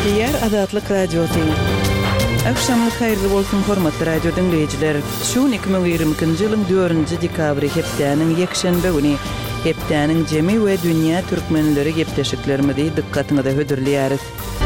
Diğer Azatlyk Radiosu. Akşamlık hayırlı bolsun hormatly radio dinleyijiler. Şu 2022-nji ýylyň 4-nji dekabry hepdäniň ýekşenbe güni hepdäniň jemi we dünýä türkmenleri gepleşiklerimizi dikkatinize hödürleýäris.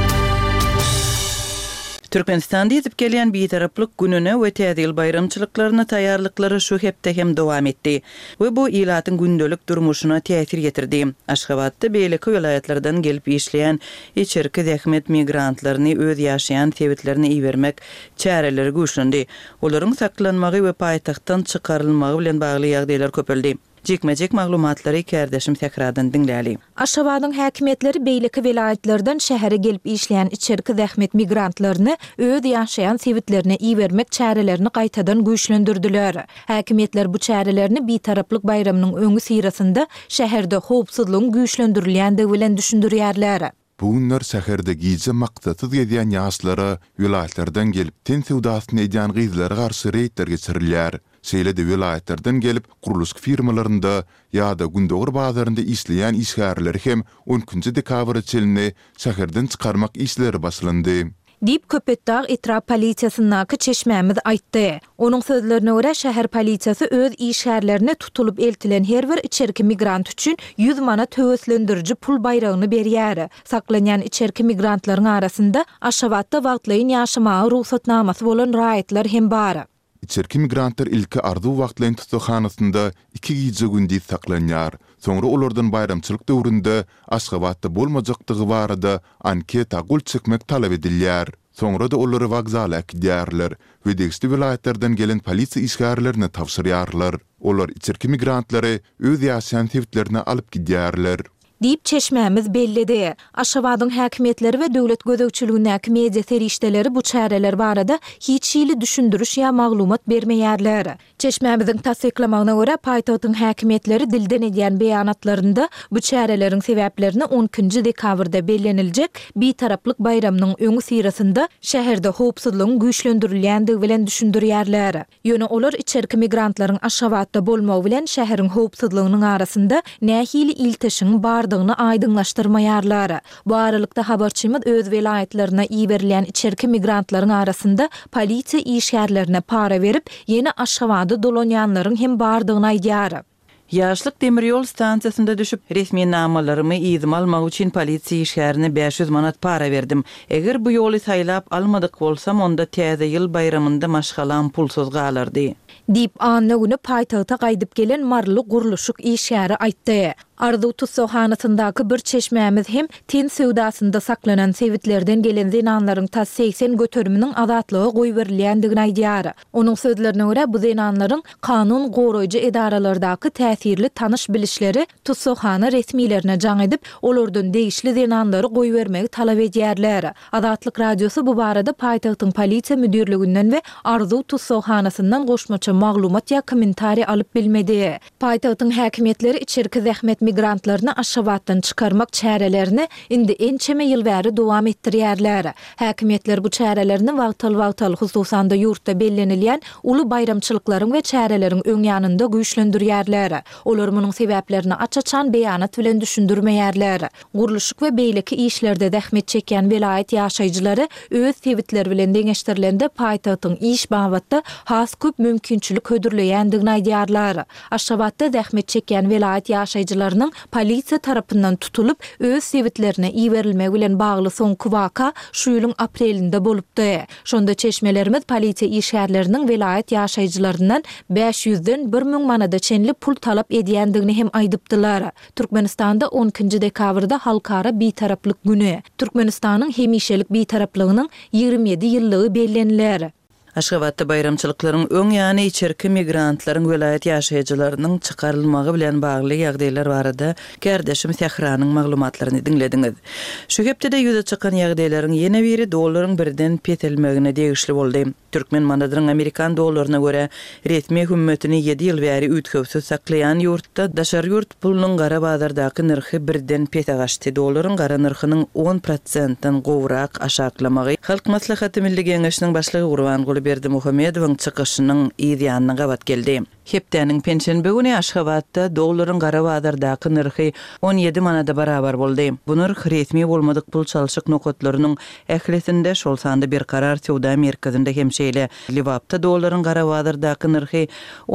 Türkmenistanda ýetip gelýän bitaraplyk gününe we täze ýyl bayramçylyklaryna taýýarlyklary şu hepde hem dowam etdi we bu ýylatyň gündelik durmuşyna täsir getirdi. Aşgabatda beýleki vilayatlardan gelip işleýän içerki zähmet migrantlaryny öz ýaşaýan sebitlerini iýermek çäreleri güýçlendi. Olaryň saklanmagy we paýtagtdan çykarylmagy bilen bagly ýagdaýlar köpeldi. Jekmejek maglumatlary kärdeşim tekrardan dinläli. Aşgabatyň häkimetleri beýleki vilayatlardan şähere gelip işleýän içerki zähmet migrantlaryny öz ýaşaýan sebitlerine iýermek çärelerini gaýtadan güýçlendirdiler. Häkimetler bu çärelerini bitaraplyk bayramynyň öňü sirasynda şäherde howpsuzlygyň güýçlendirilýändigi bilen düşündirýärler. Bu günler şäherde gize maksatsız gedýän ýaşlara vilayatlardan gelip ten sewdasyny edýän gyzlara garşy reýtler geçirilýär. Şeýle-de vilayatlardan gelip guruluş firmalarynda ýa-da gündögür bazarynda işleýän işgärleri hem 10-njy dekabr çelini şäherden çykarmak işleri başlandy. Dip Köpetdağ etraf polisiýasynyňky çeşmämiz aýtdy. Onuň sözlerine görä şäher polisiýasy öz işgärlerini tutulup eltilen her bir içerki migrant üçin 100 manat töweslendiriji pul bayragyny berýär. Saklanýan içerki migrantlaryň arasynda Aşgabatda wagtlaýyn ýaşamagy ruhsatnamasy bolan raýatlar hem bar. İçerki migrantlar ilki ardu wagtlaýyn tutuşhanasynda 2 gije gündi saklanýar. Soňra olardan bayramçylyk döwründe Aşgabatda bolmajakdygy barada anketa gul çekmek talap edilýär. Soňra da olary wagzala gidýärler we degişli vilayatlardan gelen polisiýa işgärlerini tapşyrýarlar. Olar içerki migrantlary öz ýaşaýan sebitlerine alyp gidýärler. Dip çeşmämiz bellidi. Aşgabatyň häkimetleri we döwlet gözegçiligindäki media serişdeleri bu çäreler barada hiç ýyly düşündürüş ýa maglumat bermeýärler. Çeşmämiziň tasdiklamagyna görä paýtagtyň häkimetleri dilden edýän beýanatlarynda bu çäreleriň sebäplerini 10-njy dekabrda bellenilejek bitaraplyk bayramynyň öňü sirasynda şäherde howpsuzlygyň güýçlendirilýändigi bilen düşündirýärler. Ýöne olar içerki migrantlaryň Aşgabatda bolmagy bilen şäheriň howpsuzlygynyň arasynda nähili ilteşiň bar aýdyňlaşdyrmaýarlar. Bu aralykda habarçymyz öz vilayatlaryna iýerilýän içerki migrantlaryň arasynda polisiýa işgärlerine para berip, ýene Aşgabatda dolanýanlaryň hem bardygyny aýdýar. Ýaşlyk demirýol stansiýasynda düşüp resmi namalarymy ýyzym almak üçin polisiýa işgärine 500 manat para berdim. Eger bu ýoly saýlap almadyk bolsam, onda täze ýyl bayramynda maşgalan pulsuz galardy. Dip anna güni paýtagta gaýdyp gelen marly guruluşyk işgäri aýtdy. Ardu tutuşhanasyndaky bir çeşmämiz hem ten sewdasynda saklanan sebitlerden gelen zenanlaryň ta 80 göterminiň azatlygy goý berilýändigini aýdýar. Onuň sözlerine görä bu zenanlaryň kanun goraýjy edaralardaky täsirli tanış bilişleri tutuşhana resmilerine jaň edip, olardan degişli zenanlary goý bermegi talap edýärler. Azatlyk radiosu bu barada paýtagtyň polisiýa müdürliginden we Ardu tutuşhanasyndan goşmaça maglumat ýa kommentari alyp bilmedi. Paýtagtyň häkimetleri içerki zähmet migrantlaryny Aşgabatdan çykarmak çärelerini indi ençeme ýyl bäri dowam etdirýärler. Häkimetler bu çärelerini wagtal hususanda ýurtda bellenilýän uly bayramçylyklaryň we çäreleriň öň ýanynda güýçlendirýärler. Olar munyň sebäplerini açaçan beýanat bilen düşündirmeýärler. Guruluşyk we beýleki işlerde zähmet çekýän vilayat ýaşaýjylary öz sebitleri bilen deňeşdirilende paýtagtyň iş babatda has köp mümkinçilik hödürleýändigini aýdýarlar. Aşgabatda zähmet çekýän vilayat ýaşaýjylarynyň polisiýa tarapyndan tutulup öz sebitlerine iýerilmegi bilen bagly soňky waka şu ýylyň aprelinde bolupdy. Şonda çeşmelerimiz polisiýa işgärleriniň vilayat ýaşaýjylaryndan 500-den 1000 manada çenli pul talap edýändigini hem aýdypdylar. Türkmenistanda 10-njy dekabrda halkara bitaraplyk güni. Türkmenistanyň hemişelik bitaraplygynyň 27 ýyllygy bellenilýär. Aşgabatda bayramçylyklaryň öň ýany içerki migrantlaryň vilayat ýaşaýjylarynyň çykarylmagy bilen bagly ýagdaýlar barada kärdeşim Sehranyň maglumatlaryny dinlediňiz. Şu hepde de ýüze çykan ýagdaýlaryň ýene biri dollaryň birden petelmegine degişli boldy. Türkmen manadyryň Amerikan dollaryna görä resmi hümmetini 7 ýyl bäri ütkewsiz saklayan ýurtda daşar ýurt pulunyň gara bazardaky nirhi birden pete gaçdy. Dollaryň gara nirhynyň 10%-dan gowrak aşaklamagy Halk Maslahaty Milli Geňeşiniň başlygy Gurban Berdimuhammedowyň çykyşynyň ýa-da gabat geldi. Hepdeniň pensiýa günü Aşgabatda dollaryň gara bazardaky narhy 17 manada barabar boldy. Bu narh resmi bolmadyk pul çalşyk nokatlarynyň ählisinde şol sanda bir karar Sowda merkezinde hemşeýle Liwapda dollaryň gara bazardaky narhy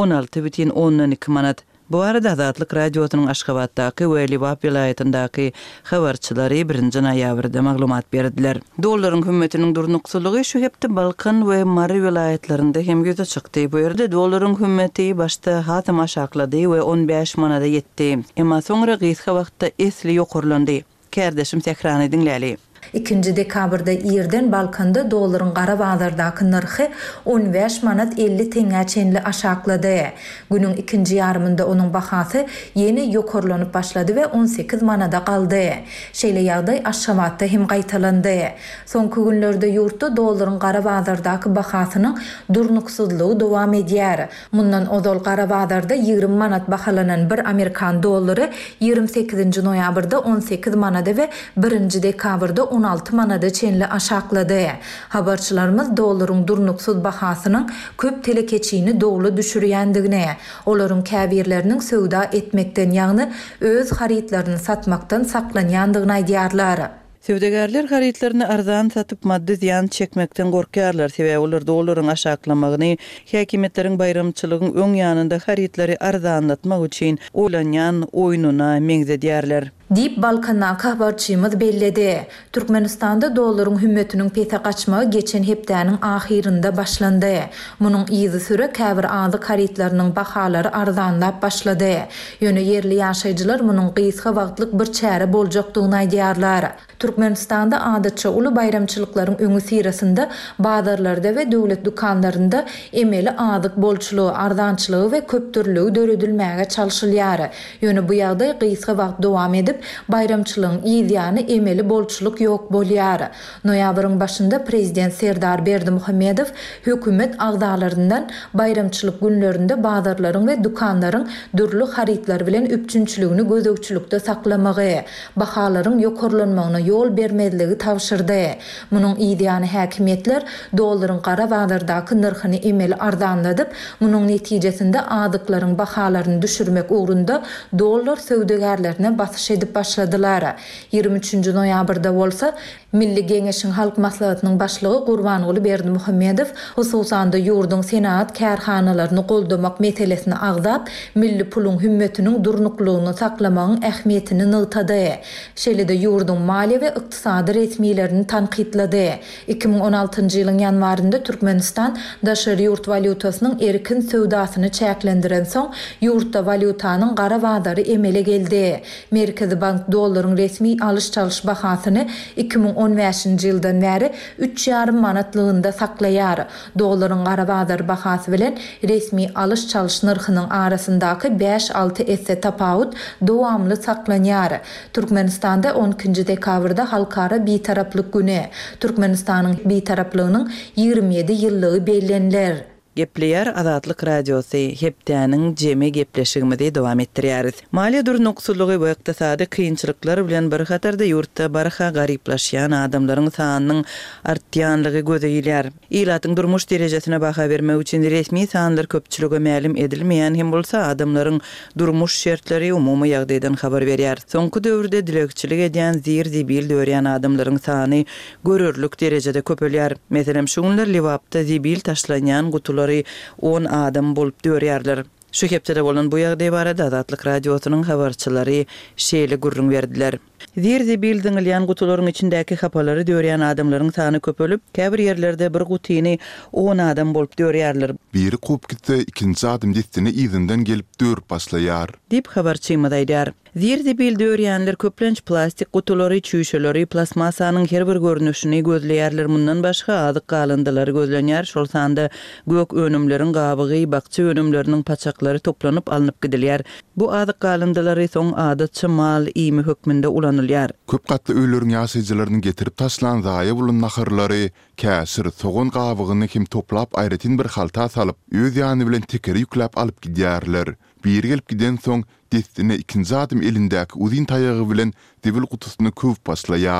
16,2 manat. Bu arada Azatlyk radiosynyň Aşgabatdaky we Liwap vilayatynyňdaky habarçylary 1-nji noýabrda maglumat berdiler. Dollaryň hümmetiniň durnukçylygy şu hepde Balkan we Mary vilayatlarynda hem göze çykdy. Bu ýerde dollaryň hümmeti başta hatam aşaklady we 15 manada ýetdi. Emma soňra gysga wagtda esli ýokurlandy. Kärdeşim tekrar edinläli. 2 dekabrda ýerden Balkanda dollaryň gara bazardaky narhy 15 manat 50 teňe çenli aşaklady. Günüň ikinji ýarymynda onuň bahasy ýeni ýokurlanyp başlady we 18 manada galdy. Şeýle ýagdaý Aşgabatda hem gaýtalandy. Soňky günlerde ýurtda dollaryň gara bazardaky bahasynyň durnuksuzlygy dowam edýär. Mundan ozal gara bazarda 20 manat bahalanan bir Amerikan dollary 28-nji noýabrda 18 manada we 1-nji dekabrda 16 manada çenli aşaklady. Habarçylarymız dollaryň durnuksuz bahasynyň köp telekeçini dogly düşürýändigine, olaryň käbirleriniň sowda etmekden ýagny öz haritlaryny satmakdan saklanýandygyny aýdýarlar. Sowdagarlar haritlaryny arzan satyp maddi ziyan çekmekden gorkýarlar. Sebäbi olar dollaryň aşaklamagyny, häkimetleriň bayramçylygyň öň ýanynda haritlary arzanlatmak üçin olanýan oýnuna meňzedýärler. Dip Balkan'a habarçymız belledi. Türkmenistanda dollaryň hümmetiniň pete gaçmagy geçen hepdeniň ahirinde başlandy. Munyň ýyzy süre käbir azyk haritlarynyň bahalary arzanlap başlady. Ýöne yerli ýaşaýjylar munyň gysga wagtlyk bir çäre boljakdygyny aýdýarlar. Türkmenistanda adatça uly bayramçylyklaryň öňü sirasynda bazarlarda we döwlet dukanlarynda emeli azyk bolçulugy, arzançylygy we köptürlügi döredilmäge çalşylýar. Ýöne bu ýagdaý gysga wagt dowam edip bayramçylygyň ýyzyany emeli bolçuluk ýok bolýar. Noýabryň başynda prezident Serdar Berdimuhammedow hökümet agdalaryndan bayramçylyk günlerinde bazarlaryň we dukanlaryň dürli haritlar bilen üpçünçiligini gözegçilikde saklamagy, bahalaryň ýokurlanmagyna ýol bermezligi tawşyrdy. Munyň ýyzyany häkimetler dollaryň gara bazardaky narhyny emeli arzanladyp, munyň netijesinde azyklaryň bahalaryny düşürmek ugrunda dollar sowdagarlaryna basyş edip başladylar. 23-nji noýabrda bolsa Milli Geňeşiň halk maslahatynyň başlygy Gurbanuly Berdimuhammedow hususanda ýurduň senat kärhanalaryny goldamak meselesini agzap, milli puluň hümmetiniň durnuklugyny saklamagyň ähmiýetini nygtady. Şeýle-de ýurduň maliýe we ykdysady resmiýlerini tanqidlady. 2016-njy ýylyň ýanwarynda Türkmenistan daşary ýurt valutasynyň erkin sowdasyny çäklendiren soň ýurtda valutanyň gara bazary emele geldi. Merkezi Bank dollaryň resmi alış-çalış bahasyny 2015-nji ýyldan bäri 3,5 manatlygynda saklaýar. Dollaryň gara bazar bahasy bilen resmi alış-çalış narhynyň arasyndaky 5-6 esse tapawut dowamly saklanýar. Türkmenistanda 12-nji dekabrda halkara bitaraplyk güni. Türkmenistanyň bitaraplygynyň 27 ýyllygy bellenler. Gepleýär Azatlyk radiosy hepdeniň jeme gepleşigimizi dowam etdirýäris. Maliýe durnukçylygy we ykdysady kynçylyklar bilen bir hatarda ýurtda barha garyplaşýan adamlaryň sanynyň artýanlygy gözeýilýär. Ýylatyň durmuş derejesine baha bermek üçin resmi sanlar köpçülüge mälim edilmeýän hem bolsa adamlaryň durmuş şertleri umumy ýagdaýdan habar berýär. Soňky döwürde dilekçilik edýän zir-zibil dörýän adamlaryň sany görürlük derejede köpelýär. Meselem şu günler Liwapda zibil taşlanýan gutular 10 adam bolup dörýärler. Şu hepde bolan bu ýagdaý barada Azatlyk radiosynyň habarçylary şeýle gurrun berdiler. Zir-zibil diňilýän gutularyň içindäki hapalary dörýän adamlaryň sany köpelip, käbir ýerlerde bir gutyny 10 adam bolup dörýärler. Biri kup gitse, ikinji adam destini izinden gelip dörüp başlaýar. Dip habarçymyz aýdýar. Zir-zibil dörýänler köplenç plastik gutulary, çüýşeleri, plasmasanyň her bir görnüşini gözleýärler. Mundan başga azyk galındylary gözlenýär. Şol sanda gök önümleriň gabygy, bakça önümleriniň paçaklary toplanyp alınıp gidilýär. Bu azyk galındylary soň adatça mal ýymy hökmünde ulanylýar. Köp gatly öýleriň ýaşaýjylaryny getirip taşlan zaýa bolan nahyrlary, käsir, soğun gabygyny kim toplap aýratyn bir halta salyp, öz ýany bilen tekeri ýükläp alyp gidýärler. Bir gelip giden soň destine ikinji adam elindäki uzyn taýagy bilen debil gutusyny köp başlaýar.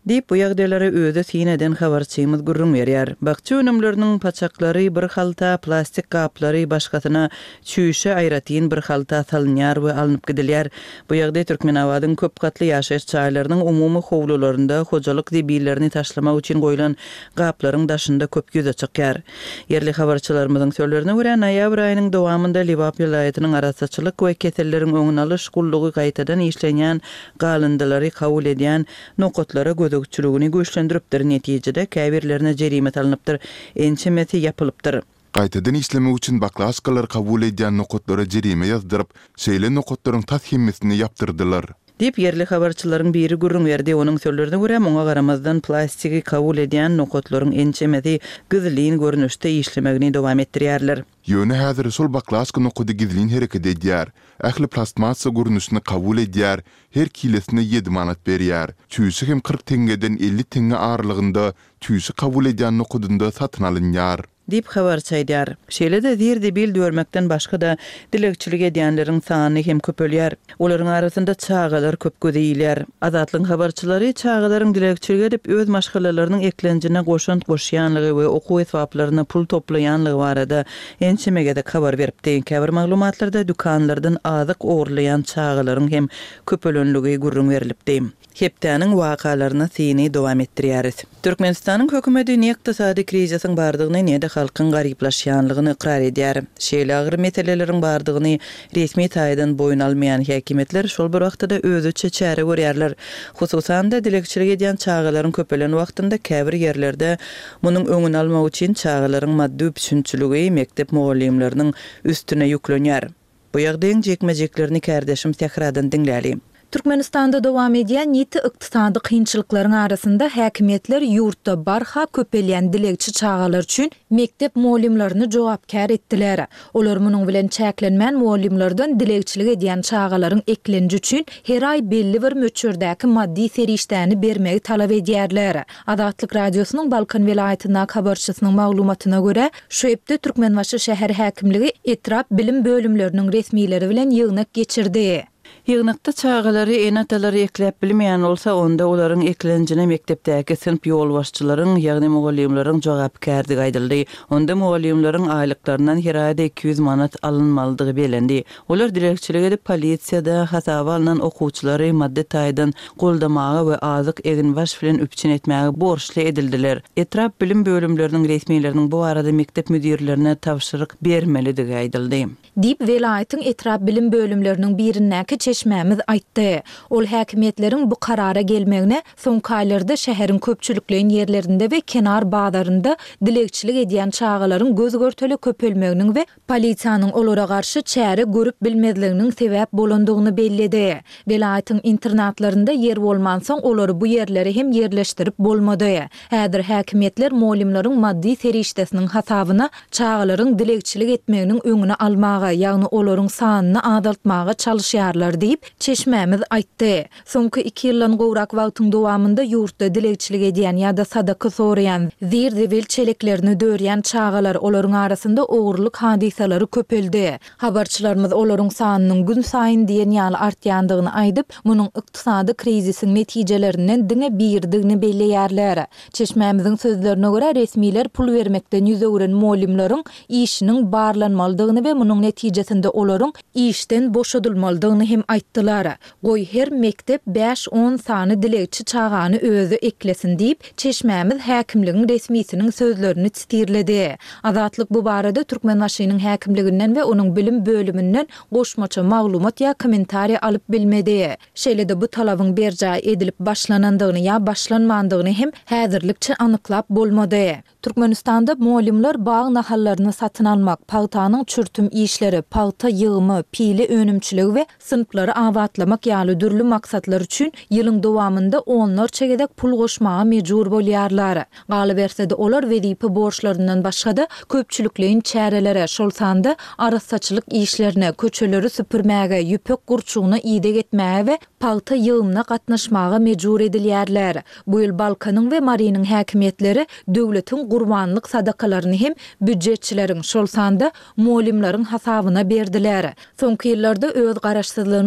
Dip bu ýagdaýlara özi sineden habarçymyz gurrun berýär. Bakçy önümleriniň paçaklary bir halta, plastik gaplary başgasyna çüýüşe aýratyn bir halta salynýar we alınıp gidilýär. Bu ýagdaý Türkmenabadyň köp katly ýaşaýyş çaýlarynyň umumy howlularynda hojalyk dibilerini taşlamak üçin goýulan gaplaryň daşynda köp göze çykýar. Yerli habarçylarymyzyň sözlerine görä, noýabr aýynyň dowamynda Libap ýylaýatynyň arasaçylyk we keselleriň öňüne alyş gullugy gaýtadan işlenýän galındylary kabul edýän nokotlara gözükçülüğünü güýçlendiripdir. Netijede käbirlerine jerimet alınıpdyr. Ençemeti yapılıpdyr. Gaýtadan işlemek üçin baklaşkalar kabul edýän nokotlara jerime ýazdyryp, şeýle nokotlaryň tashimmesini ýaptyrdylar. Dip yerli habarçylaryň biri gurrun berdi. Onuň sözlerine görä, muňa garamazdan plastiki kabul edýän nokotlaryň ençemeti gyzlyň görnüşde işlemegini dowam etdirýärler. Ýöne häzir şol baklaşka nokoty gizliň hereket edýär. Ähli plastmassa görnüşini kabul edýär. Her kilesine 7 manat berýär. Çüýsü hem 40 tengeden 50 tenge aralygynda çüýsü kabul edýän nokotynda satyn alynýar. Dip habarçy aýdýar. Şeýle-de dirdi bil dörmekden başga da dilekçilik edýänleriň sany hem köpelýär. Olaryň arasynda çağalar köp gödýýler. Azatlyň habarçylary çağalaryň dilekçilik edip öz maşgalalarynyň eklenjine goşýanlygy we okuw etwaplaryna pul toplaýanlygy barada ençemege de habar beripdi. Käbir maglumatlarda dükanlardan azyk ogurlayan çağalaryň hem köpelenligi gurrun berilipdi. Hepdäniň wakalaryna sini dowam etdirýäris. Türkmenistanyň hökümeti ykdysady krizisyň bardygyny näde halkyň garyplaşýanlygyny ikrar edýär. Şeýle agyr meseleleriň bardygyny resmi taýdan boyun almaýan häkimetler şol bir wagtda özüçe çäre görýärler. Hususan da dilekçilik edýän çağalaryň köpelen wagtynda käbir ýerlerde munyň öňüni almak üçin çağalaryň maddi düşünçüligi mektep mugallimleriniň üstüne ýüklenýär. Bu ýagdaýyň jekmejeklerini kärdeşim Tehradan dinläli. Türkmenistanda dowam edýän ýeti ykdysady kynçylyklaryň arasynda häkimetler ýurtda barha köpelýän dilekçi çağalar üçin mektep muallimlerini jogapkär etdiler. Olar munyň bilen çäklenmän muallimlerden dilekçilik edýän çağalaryň eklenji üçin her ay belli bir möçürdäki maddi serişdäni bermegi talap edýärler. Adatlyk radiosynyň Balkan welaýatyna habarçysynyň maglumatyna görä, şu epde Türkmenbaşy şäher häkimligi etrap bilim bölümleriniň resmiýleri bilen ýygnak geçirdi. Ýygnakda çağalary enatalary ekläp bilmeýän bolsa, onda olaryň eklenjine mektepdäki sınıf ýolbaşçylaryň, ýagny mugallimleriň jogapkärligi aýdyldy. Onda mugallimleriň aýlyklaryndan her aýda 200 manat alınmalydygy belendi. Olar dilekçilik edip polisiýada hasaba alynan okuwçylary maddi taýdan goldamagy we azyk eginbaş bilen üpçün etmäge borçly edildiler. Etrap bilim bölümleriniň resmiýleriniň bu arada mektep müdirlerine tapşyryk bermelidigi aýdyldy. Dip welaýatyň etrap bilim bölümleriniň birindäki çeşmämiz aýtdy. Ol häkimetleriň bu karara gelmegine soňky aýlarda şäheriň köpçülikleýän ýerlerinde we kenar bazarynda dilekçilik edýän çağalaryň gözgörteli köpelmeginiň we polisiýanyň olara garşy çäre görüp bilmezliginiň sebäp bolandygyny bellidi. Welaýatyň internatlarynda ýer bolmansoň olary bu ýerleri hem ýerleşdirip bolmady. Häzir häkimetler muallimleriň maddi serişdesiniň hasabyna çağalaryň dilekçilik etmeginiň öňüne almagy, ýagny olaryň sanyny azaltmagy çalışýarlar diýip çeşmämiz aýtdy. Soňky 2 ýyldan gowrak wagtyň dowamynda ýurtda dilekçilik edýän ýa-da sadaka soraýan, zir-zewil çeleklerini dörýän çağalar olaryň arasynda ogurlyk hadisalary köpeldi. Habarçylarymyz olaryň sanynyň gün saýyn diýen ýaly artýandygyny aýdyp, munyň ykdysady krizisiň netijelerinden diňe birdigini belleýärler. Çeşmämiziň sözlerine görä, resmiýler pul bermekden ýüzegüren muallimleriň işiniň barlanmalydygyny we munyň netijesinde olaryň işden boşadylmalydygyny hem aýtdylar. Goý her mektep 5-10 sany dilekçi çağany özü eklesin diýip çeşmämiz häkimligiň resmiýetiniň sözlerini çitirledi. Azatlyk bu barada Türkmenbaşynyň häkimliginden we onuň bilim bölümünden goşmaça maglumat ýa kommentariýa alyp bilmedi. Şeýle-de bu talabyň berja edilip başlanandygyny ýa başlanmandygyny hem häzirlikçe anyklap bolmady. Türkmenistanda muallimler bağ nahallaryny satyn almak, pagtanyň çürtüm işleri, pagta ýygymy, pili önümçüligi we sınıfları awatlamak ýaly dürli maksatlar üçin ýylyň dowamynda onlar çegedek pul goşmaga mejbur bolýarlar. Galy berse-de olar wezipe borçlaryndan başga da köpçülikleýin çärelere, şol sanda arasaçylyk işlerine, köçeleri süpürmäge, ýüpek gurçugyna ýydak etmäge we pagta ýygymyna gatnaşmaga mejbur edilýärler. Bu ýyl Balkanyň we Mariýanyň häkimetleri döwletiň gurbanlyk sadakalaryny hem büdjetçileriň şol sanda muallimleriň hasabyna berdiler. Soňky ýyllarda öz garaşsyzlygynyň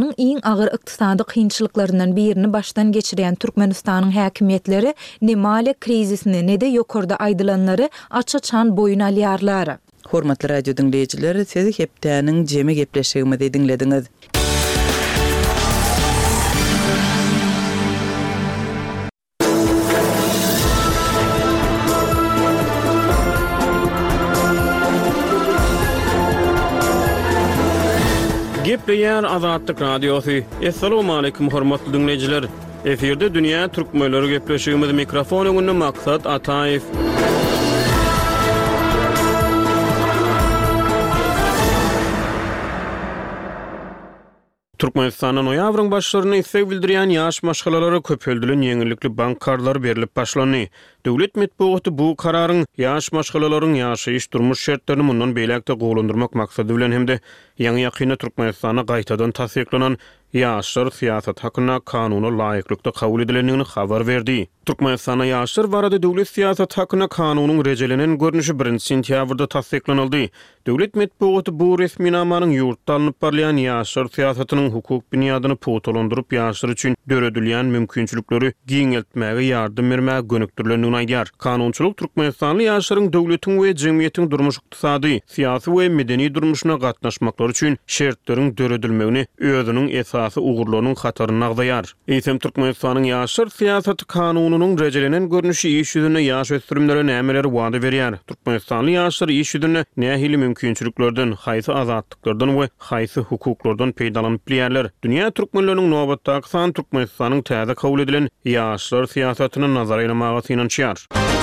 dünýäniň iň agyr ykdysady kynçylyklaryndan birini başdan geçirýän Türkmenistanyň häkimetleri nemale krizisini nede ýokarda aýdylanlary açaçan boyun alýarlar. Hormatly radio dinleyijiler, siz hepdäniň jeme gepleşigimizi dinlediňiz. Gepleýär Azatlyk Radiosu. Assalamu alaykum hormatly dinleyijiler. Eferde dünýä türkmenleri gepleşigimiz mikrofon öňünde Maksat Ataýew. Türkmenistanyň noýabryň başlaryna istek bildirýän ýaş maşgalalary köpeldilen ýeňillikli bank kartları berilip başlandy. Döwlet medeniýeti bu kararyň ýaş maşgalalaryň ýaşaýyş durmuş şertlerini mundan beýlekde gowlandyrmak maksady bilen hemde ýa-ni ýakyny Türkmenistana gaýtadan tasdiklanan ýaşlar siýasat hakyna kanuny laýyklykda kabul edilendigini habar berdi. Türkmenistana ýaşlar barada döwlet siýasat hakyna kanunyň rejelenen görnüşi 1 sentýabrda tasdiklanyldy. Döwlet medeniýeti bu resmi namanyň ýurtda alınıp barlayan ýaşlar siýasatynyň hukuk binýadyny potolandyryp ýaşlar üçin döredilýän mümkinçilikleri giňeltmäge ýardym bermäge gönükdirlendigini aýdýar. Kanunçylyk Türkmenistanly ýaşlaryň döwletiň we jemgyýetiň durmuş ykdysady, syýasy we medeni durmuşyna gatnaşmaklary üçin şertleriň döredilmegini özüniň esasy ugurlarynyň hataryna agdaýar. Eýsem Türkmenistanyň ýaşlar siýasaty kanunynyň rejelenen görnüşi iş ýüzüne ýaş ösdürümlere nämeleri wada berýär. Türkmenistanly ýaşlar iş ýüzüne nähili mümkinçiliklerden, haýsy azatlyklardan we haýsy hukuklardan peýdalanyp bilýärler. Dünýä türkmenläriniň nobatdaky san Türkmenistanyň täze kabul edilen ýaşlar siýasatyny nazara almagy synanýar.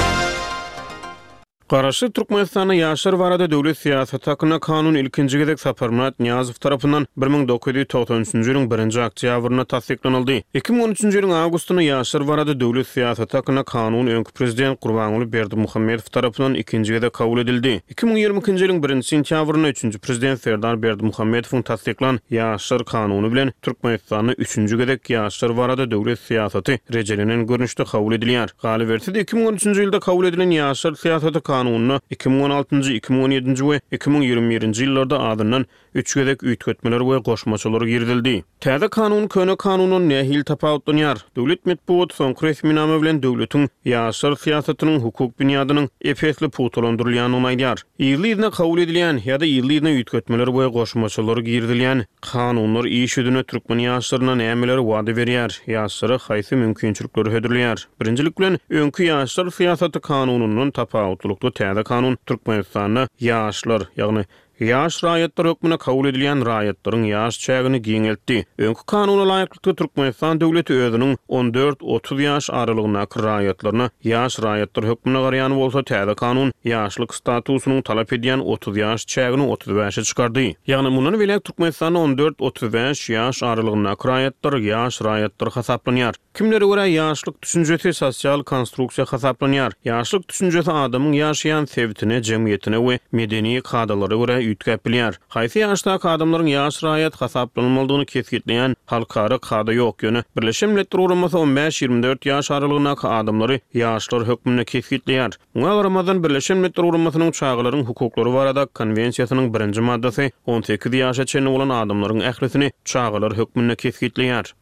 Garaşy Türkmenistanyň ýaşlar barada döwlet siýasaty hakyna kanun ilkinji gezek Saparmurat Niýazow tarapyndan 1993-nji ýylyň 1-nji oktýabryna tasdiklanyldy. 2013-nji ýylyň awgustyna ýaşlar barada döwlet siýasaty hakyna kanun öňkü prezident Gurbanuly Berdimuhammedow tarapyndan ikinji gezek kabul edildi. 2022-nji ýylyň 1-nji sentýabryna 3-nji prezident Serdar Berdimuhammedowyň tasdiklan ýaşlar kanuny bilen Türkmenistanyň 3-nji gezek ýaşlar barada döwlet siýasaty rejelenen görnüşde kabul edilýär. Galy berse 2013-nji ýylda kabul edilen ýaşlar siýasaty kanunyny 2016-njy, 2017-nji we 2021-nji ýyllarda adından 3 gezek üýtgetmeler we goşmaçylar girdildi. Täze kanun köne kanunun nähil tapawutlanýar. Döwlet medeniýeti soňky resmi nama bilen döwletiň ýaşlar siýasatynyň hukuk binýadynyň efekli potolandyrylýanyny aýdýar. Ýylyna kabul edilýän ýa-da ýylyna üýtgetmeler we goşmaçylar girdilýän kanunlar iş ýüzüne türkmen ýaşlaryna nämeleri wada berýär, ýaşlara haýsy mümkinçilikleri hödürleýär. Birinjilik bilen öňkü ýaşlar siýasaty kanunynyň tapawutlykly täze kanun Türkmenistanyň ýaşlar, ýagny ýaş raýatlar hökmüne kabul edilýän raýatlaryň ýaş çägini giňeltdi. Öňkü kanuny laýyklykda Türkmenistan döwleti özüniň 14-30 ýaş aralygynaky raýatlaryna ýaş raýatlar hökmüne garaýan bolsa, täze kanun ýaşlyk statusyny talap edýän 30 ýaş çägini 35-e çykardy. Ýagny mundan welek Türkmenistanyň 14-35 ýaş aralygynaky raýatlar ýaş raýatlar hasaplanýar. Kimlere göre ýaşlyk düşünjesi sosial konstruksiýa hasaplanýar. Ýaşlyk düşünjesi adamyň ýaşaýan sebitine, jemgyýetine we medeni kadalary göre üýtgäp bilýär. Haýsy ýaşdaky adamlaryň ýaş raýat hasaplanmalydygyny kesgitleýän halkara kada ýok ýöne Birleşen Milletler Guramasy 15-24 ýaş aralygynaky adamlary ýaşlar hökmüne kesgitleýär. Muňa garamadan Birleşen Milletler Guramasynyň çağlaryň hukuklary barada konwensiýasynyň 1-nji maddasy 18 ýaşa çenli bolan adamlaryň ählisini çağlar hökmüne kesgitleýär.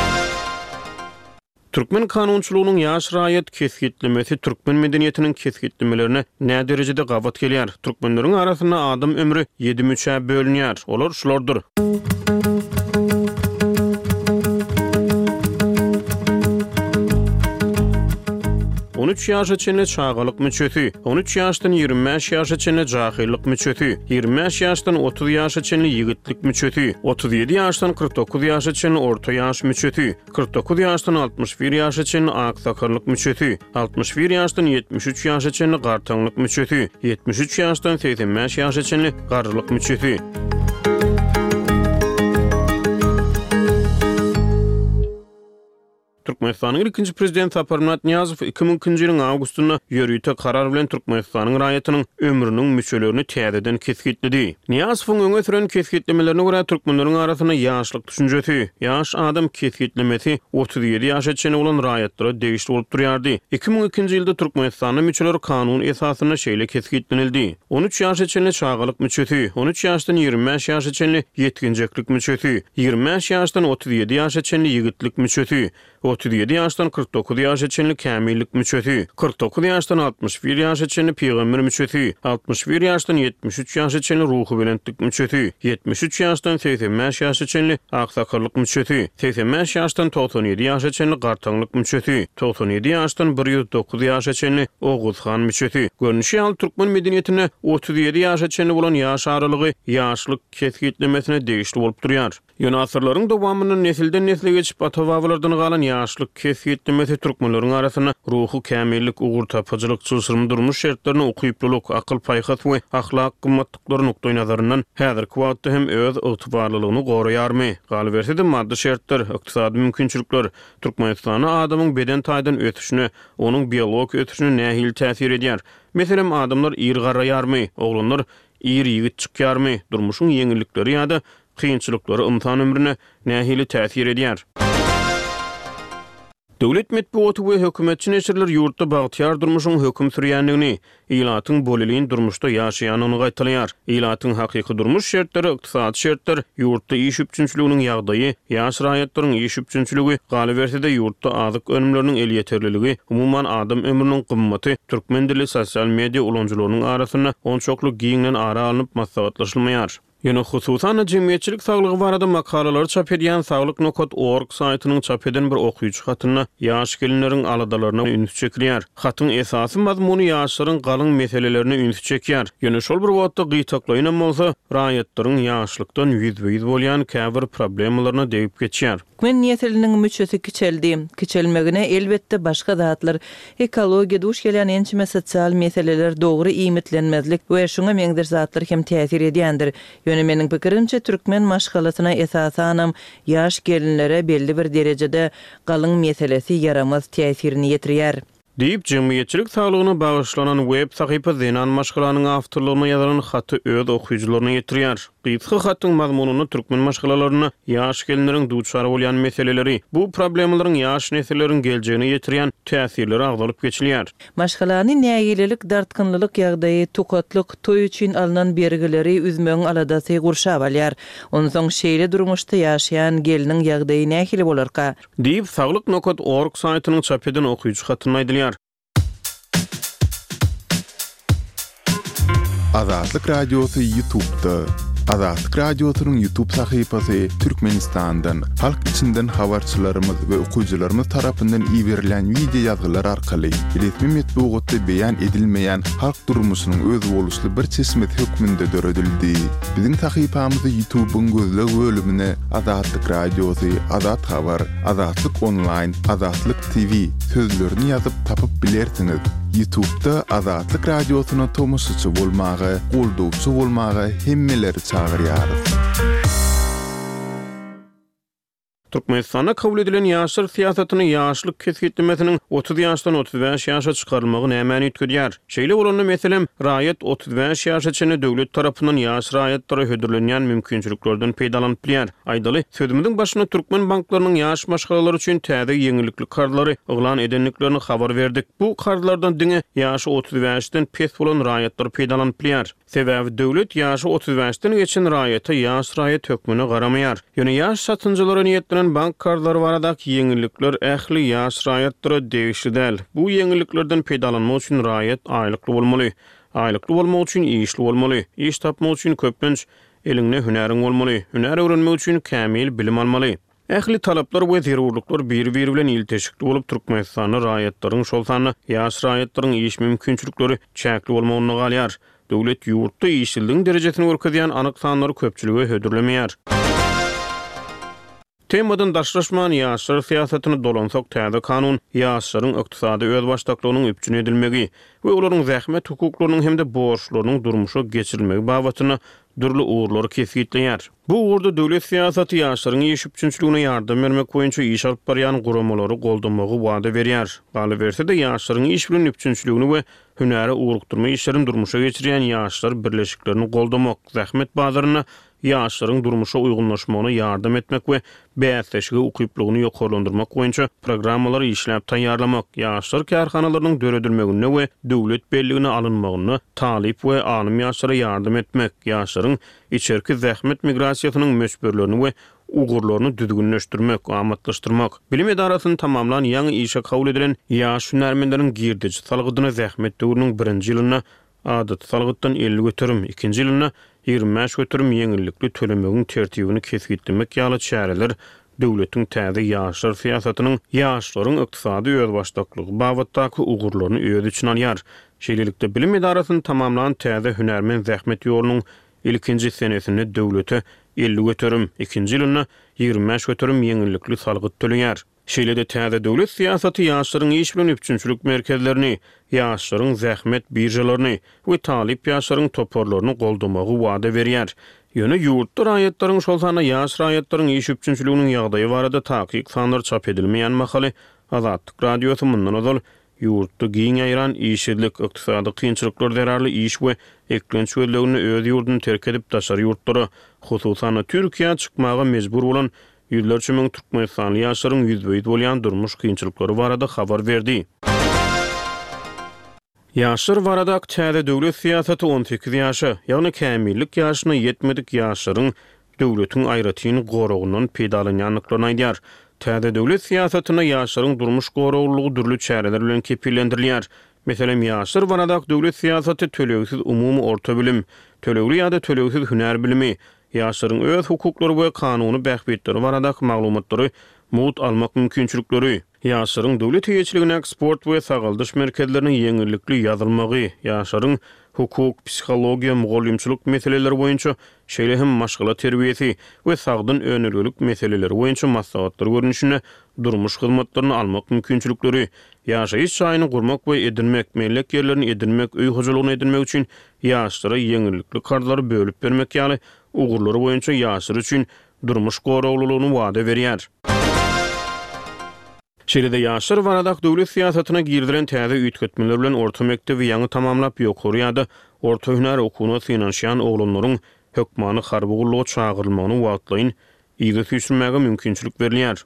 Türkmen kanunçylygynyň ýaş raýat kesgitlemesi türkmen medeniýetiniň kesgitlemelerine nä derejede gawat gelýär? Türkmenleriň arasynda adam ömrü 7 müçe bölünýär. Olar şulardyr. 13 ýaşa çenli çağalyk müçesi, 13 ýaşdan 25 ýaşa çenli jahillik müçesi, 25 ýaşdan 30 ýaşa çenli ýigitlik müçesi, 37 ýaşdan 49 ýaşa çenli orta ýaş müçesi, 49 ýaşdan 61 ýaşa çenli aksakarlyk müçesi, 61 ýaşdan 73 ýaşa çenli gartaňlyk müçesi, 73 ýaşdan 85 ýaşa çenli garrylyk müçesi. Türkmenistanyň ilkinji prezident Saparmat Niyazow 2000-nji ýylyň awgustunda ýörüýte karar bilen Türkmenistanyň raýatynyň ömrüniň müçelerini täzeden kesgitledi. Niyazowyň öňe süren kesgitlemelerine görä türkmenleriň arasyna ýaşlyk düşünjesi, ýaş adam kesgitlemesi 37 ýaşa çenli bolan raýatlara degişli bolup durýardy. 2002-nji ýylda Türkmenistanyň müçeleri kanun esasyna şeýle kesgitlenildi. 13 ýaşa çenli çağalyk müçesi, 13 ýaşdan 25 ýaşa çenli ýetginjeklik müçesi, 25 ýaşdan 37 ýaşa çenli ýigitlik müçesi, 37 ýaşdan 49 ýaşa çenli kämillik müçesi, 49 ýaşdan 61 ýaşa çenli peýgamber müçesi, 61 ýaşdan 73 ýaşa çenli ruhy bilentlik müçesi, 73 ýaşdan 85 ýaşa çenli aksakarlyk müçesi, 85 ýaşdan 97 ýaşa çenli gartaňlyk müçesi, 97 ýaşdan 109 ýaşa çenli oguzhan müçesi. Görnüşi al türkmen medeniýetine 37 ýaşa çenli bolan ýaş aralygy ýaşlyk kesgitlemesine degişli bolup durýar. Ýöne asyrlaryň dowamyny nesilden nesile geçip ata-babalardan galan ýaşlyk kesgitlemesi türkmenleriň arasyna ruhy kämillik, ugur tapajylyk, çylsyrmy durmuş şertlerini okuyupluluk, akyl paýhat we ahlak gymmatlyklary nokta nazaryndan häzirki wagtda hem öz ygtybarlylygyny goraýarmy? Galy bersede maddi şertler, ykdysady mümkinçilikler Türkmenistana adamyň beden taýdan ötüşine, onuň biologik ötüşine nähili täsir edýär. Meselem adamlar ýer garaýarmy? Oglanlar ýer ýigit çykýarmy? Durmuşyň ýeňillikleri ýa-da kıyınçılıkları imtihan ömrüne nähili täsir edýär. Döwlet medeniýeti we hökümetçi neşirler ýurtda bagtyar durmuşyň höküm sürýänligini, ilatyň boliliğin durmuşda ýaşaýanyny gaýtalýar. Ilatyň hakyky durmuş şertleri, ykdysady şertler, ýurtda iş üçünçiliginiň ýagdaýy, ýaş raýatlaryň iş üçünçiligi, galy bersede ýurtda azyk önümleriniň el ýeterliligi, umumyň adam ömrüniň gymmaty, türkmen dili sosial media ulanjylarynyň arasyna onçokly giňden ara alınıp maslahatlaşylmaýar. Ýöne hususan jemgyýetçilik saglygy barada makalalary çap edýän saglyk.org saýtynyň çap eden bir okuýjy hatyna ýaş gelinleriň aladalaryna üns çekilýär. Hatyň esasy mazmuny ýaşlaryň galyň meselelerini üns çekýär. Ýöne şol bir wagtda gytaklaýan bolsa, raýatlaryň ýaşlykdan ýüzbeýiz bolýan käbir problemlaryna degip geçýär. Türkmen nesliniň müçesi kiçeldi. Kiçelmegine elbetde başga zatlar, ekologiýa duş gelen ençime sosial meseleler dogry iýmitlenmezlik we şoňa meňdir zatlar hem täsir edýändir. Ýöne meniň pikirimçe türkmen maşgalatyna esasanam ýaş gelinlere belli bir derejede galyň meselesi yaramaz täsirini ýetirýär. Deyip jemgyýetçilik saglygyna bagyşlanan web sahypy Zenan Maşgalanyň awtorlygyna ýazaran haty öz okuýjylaryna ýetirýär. Gyýtgy hatyň mazmunyny türkmen maşgalalaryna ýaş gelinleriň duçar bolýan meseleleri, bu problemleriň ýaş nesilleriň geljegine ýetirýän täsirleri agdalyp geçilýär. Maşgalany näýililik, dartkynlylyk ýagdaýy, tukatlyk, toý üçin alynan bergileri üzmegiň aladasy gurşap alýar. Ondan soň şeýle durmuşda ýaşaýan geliniň ýagdaýy nähili bolarka? Deyip saglyk.org saýtynyň çap eden okuýjy hatyna aýdylýar. Azatlyk radiosu YouTube'da. Azatlyk radiosynyň YouTube sahypasy Türkmenistandan, halk içinden habarçylarymyz we okuwçylarymyz tarapyndan iýerilen video ýazgylar arkaly resmi medeniýetde beýan edilmeýän halk durmuşynyň öz boluşly bir çeşmet hökmünde döredildi. Biziň sahypamyzy YouTube'un gözleg bölümine Azatlyk radiosu, Azat habar, Azatlyk online, Azatlyk TV sözlerini ýazyp tapyp bilersiňiz. YouTube'da Azatlyk radiosyna tomoşaçy bolmagy, goldowçy bolmagy hemmeleri çağırýarys. Türkmenistana kabul edilen ýaşlar siýasatyny ýaşlyk kesgitlemesiniň 30 ýaşdan 35 ýaşa çykarylmagy nämäni ýetdirýär? Şeýle bolanda meselem raýat 35 ýaşa çenli döwlet tarapyndan ýaş raýatlara hödürlenýän mümkinçiliklerden peýdalanyp bilýär. Aýdaly, sözümiziň başyna türkmen banklarynyň ýaş maşgalalary üçin täze ýeňillikli kartlary oglan edenliklerini habar berdik. Bu kartlardan diňe ýaşy 35-den pes bolan raýatlar peýdalanyp bilýär. Sebäbi döwlet ýaşy 35-den geçen raýata ýaş raýat hökmüne garamaýar. Ýöne ýaş satynjylara niýetlenen bank kartları baradaky ýeňillikler ähli ýaş raýatlara degişli däl. Bu ýeňilliklerden peýdalanmak üçin raýat aýlykly bolmaly. Aýlykly bolmak üçin işli bolmaly. İş tapmak üçin köpünç eliňde hünäriň bolmaly. Hünär öwrenmek üçin kämil bilim almaly. Ähli talaplar we zerurluklar bir-biri bilen ilteşikli bolup Türkmenistanyň raýatlaryň şol sany ýaş raýatlaryň iş mümkinçilikleri çäkli bolmagyny galýar. Döwlet ýurtda işçiligiň derejesini görkezýän anyk sanlary köpçüligi hödürlemeýär. Temadan daşlaşman ýaşlar siýasatyny dolansak täze kanun ýaşlaryň ykdysady öz başdaklygynyň üpçün edilmegi we olaryň zähmet hukuklarynyň hemde borçlarynyň durmuşa geçirilmegi babatyna dürli uğurlary kesgitleýär. Bu uğurda döwlet siýasaty ýaşlaryň iş üçinçiligine ýardam bermek boýunça iş alyp barýan guramalary goldamagy wada berýär. Galy berse-de ýaşlaryň iş bilen üçinçiligini we hünäri ugrukdurma işlerini durmuşa geçirýän ýaşlar birleşiklerini goldamak, zähmet bazaryna ýaşlaryň durmuşa uygunlaşmagyna ýardam etmek we bäsleşigi ukyplygyny ýokarlandyrmak boýunça programmalary işläp taýýarlamak, ýaşlar kärhanalarynyň döredilmegine we döwlet belligine alynmagyna talip we anym ýaşlara ýardam etmek, ýaşlaryň içerki zähmet migrasiýasynyň möçberlerini we ugurlaryny düzgünleşdirmek, amatlaşdyrmak. Bilim edarasyny tamamlan ýaňy işe kabul edilen ýaş hünärmendleriň girdiçi salgydyna zähmet döwrüniň 1-nji ýylyna adat salgytdan 50 götürüm, 2-nji ýylyna 25 götürüm ýeňillikli tölemegiň tertibini kesgitlemek ýaly çäreler döwletiň täze ýaşlar siýasatynyň ýaşlaryň ykdysady özbaşdaklygy babatdaky ugurlaryny öz üçin alýar. Şeýlelikde bilim edarasyny tamamlan täze hünärmen zähmet ýolunyň ilkinji senesinde döwlete 50 götürüm, 2-nji ýylyna 25 götürüm ýeňillikli salgyt töleýär. Şeýlede täze döwlet siýasaty ýaşlaryň iş bilen üçinçilik merkezlerini, ýaşlaryň zähmet birjalaryny we talip ýaşlaryň toporlaryny goldamagy wada berýär. Ýöne ýurtda raýatlaryň şol sana ýaş raýatlaryň iş üçinçiliginiň ýagdaýy barada takyk sanlar çap edilmeýän makaly Azatlyk radiosy mundan ozal ýurtda giň aýran işçilik, ykdysady kynçylyklar derarly iş we eklenç öýlerini öz ýurdunu terk edip daşary ýurtlara, hususan Türkiýe çykmaga mejbur bolan ýüzlerçe müň türkmenistanly ýaşlaryň ýüzbeýit bolýan durmuş kynçylyklary barada habar berdi. Ýaşlar barada täze döwlet siýasaty 18 ýaşa, ýagny kämillik ýaşyna ýetmedik ýaşlaryň döwletiň aýratyny goragynyň peýdalanýanlyklaryny aýdýar. Täze döwlet siýasatyna ýaşlaryň durmuş goraglygy dürli çäreler bilen kepillendirilýär. Meselem ýaşlar barada döwlet siýasaty tölegsiz umumy orta bilim, tölegli ýa-da tölegsiz hünär bilimi, ýaşlaryň öz hukuklary we kanuny bähbetleri barada maglumatlary mut almak mümkinçilikleri, ýaşlaryň döwlet hiýetçiligine sport we sagaldyş merkezleriniň ýeňillikli ýazylmagy, ýaşlaryň hukuk, psihologiýa, mugallimçilik meseleleri boýunça şeýle hem maşgala terbiýesi we sagdyn önerilik meseleleri boýunça maslahatlar görnüşine durmuş hyzmatlaryny almak mümkinçilikleri, ýaşaýyş çaýyny gurmak we edinmek, mellek ýerlerini edinmek, öý hojalygyny edinmek üçin ýaşlara ýeňillikli kartlary bölüp bermek ýaly ugurlary boýunça ýaşlar üçin durmuş goraglylygyny wada berýär. Şeýlede ýaşlar baradak döwlet siýasatyna girdilen täze üýtgetmeler bilen orta mektebi ýaňy tamamlap ýokary ýa-da orta hünär okuwyna synanşýan oglanlaryň hökmany harby gulluga çagyrylmagyny wagtlaýyn ýygy süýsünmäge mümkinçilik berilýär.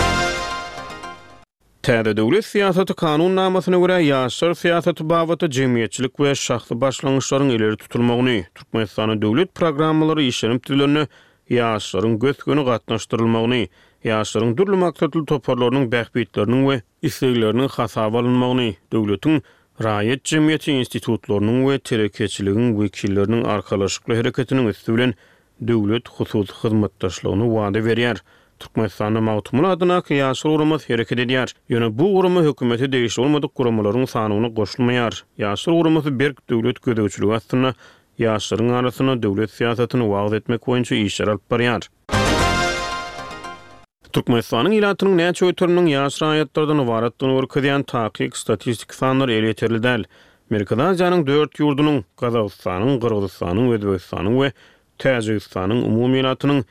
Täze döwlet siýasaty kanun namasyna görä ýaşlar siýasaty babaty jemgyýetçilik we şahsy başlangyçlaryň ileri tutulmagyny, Türkmenistanyň döwlet programmalary işlenip dilerini ýaşlaryň götköni gatnaşdyrylmagyny, ýaşlaryň durly maksatly toparlarynyň bähbetleriniň we islegleriniň hasaba alynmagyny, döwletiň raýat jemgyýeti institutlarynyň we terekeçiligiň wekilleriniň arkalaşykly hereketiniň üstü bilen döwlet hususy hyzmatdaşlygyny wada berýär. Türkmenistanyň mawtumly adyna ýaşlar guramy hereket edýär. Ýöne bu guramy hökümeti degişli bolmadyk guramalaryň sanyny goşulmaýar. Ýaşlar guramy berk döwlet gödäwçiligi astyna ýaşlaryň arasyna döwlet siýasatyny wagt etmek boýunça işler alyp barýar. Türkmenistanyň ilatynyň näçe öýtüriniň ýaş raýatlardan ibaratlygyny görkezýän takyk statistik sanlar ele ýeterildi. Amerika Aziýanyň 4 ýurdunyň, Gazagystanyň, Kyrgyzstanyň, Özbegistanyň we Täjikistanyň umumy ilatynyň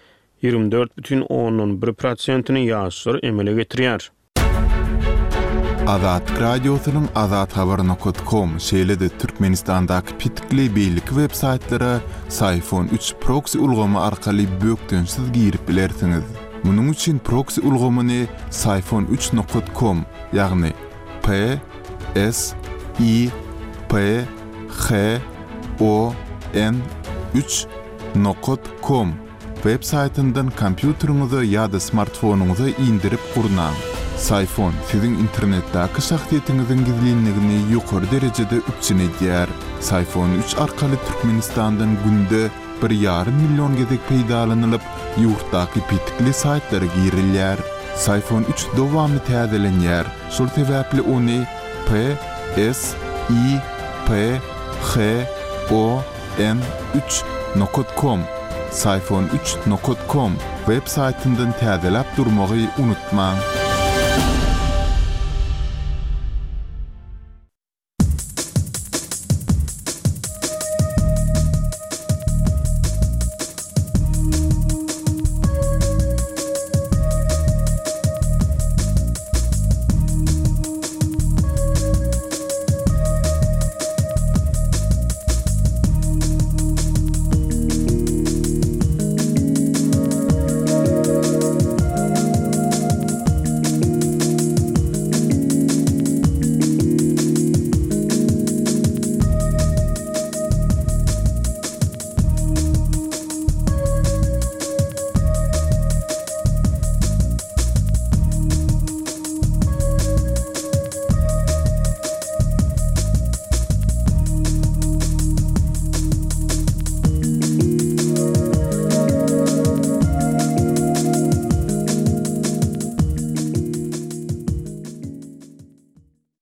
24,1%-ni ýaşlar emele getirýär. Azat radiosynyň azathabar.com şeýlede Türkmenistandaky pitikli beýlik websaytlara Sayfon 3 proxy ulgamy arkaly bökdönsiz girip bilersiňiz. Munuň üçin proxy ulgamyny sayfon3.com ýagny sayfon3.com web saytyndan kompýuteriňize ýa-da smartfonuňyza indirip gurnaň. Sayfon siziň internetdäki şahsiýetiňiziň gizlinligini ýokary derejede üçin edýär. Sayfon 3 arkaly Türkmenistandan günde 1,5 milyon gezek peýdalanylyp, ýurtdaky pitikli saytlara girilýär. Sayfon 3 dowamly täzelenýär. Şol sebäpli ony sayfon3.com sayfon3.com web saytyndan täzelep durmagy unutmaň.